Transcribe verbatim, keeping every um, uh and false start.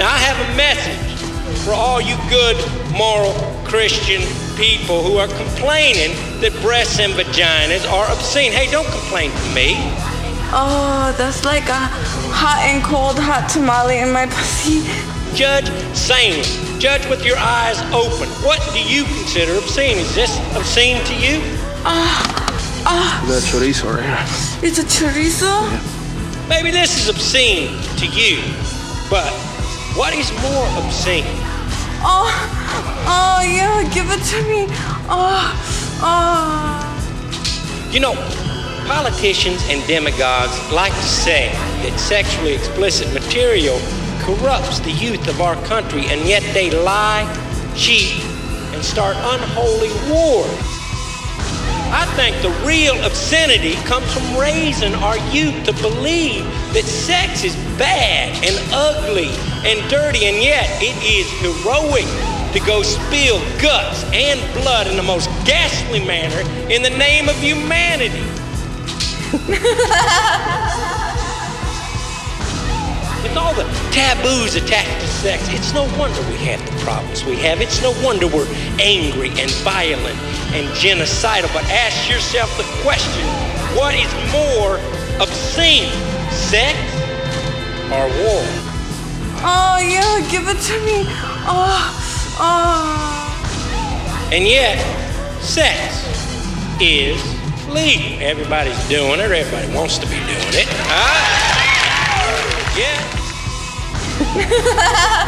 Now, I have a message for all you good, moral, Christian people who are complaining that breasts and vaginas are obscene. Hey, don't complain to me. Oh, that's like a hot and cold hot tamale in my pussy. Judge sanely. Judge with your eyes open. What do you consider obscene? Is this obscene to you? Ah, uh, ah. Uh, That chorizo right here. It's a chorizo? Yeah. Maybe this is obscene to you, but what is more obscene? Oh, oh yeah, give it to me. Oh, oh. You know, politicians and demagogues like to say that sexually explicit material corrupts the youth of our country, and yet they lie, cheat, and start unholy wars. I think the real obscenity comes from raising our youth to believe that sex is bad and ugly and dirty, and yet it is heroic to go spill guts and blood in the most ghastly manner in the name of humanity. With all the taboos attached to sex, it's no wonder we have the problems we have. It's no wonder we're angry and violent and genocidal. But ask yourself the question, what is more obscene, sex or war? Oh, yeah, give it to me. Oh, oh. And yet, sex is legal. Everybody's doing it. Everybody wants to be doing it. Huh? Yeah.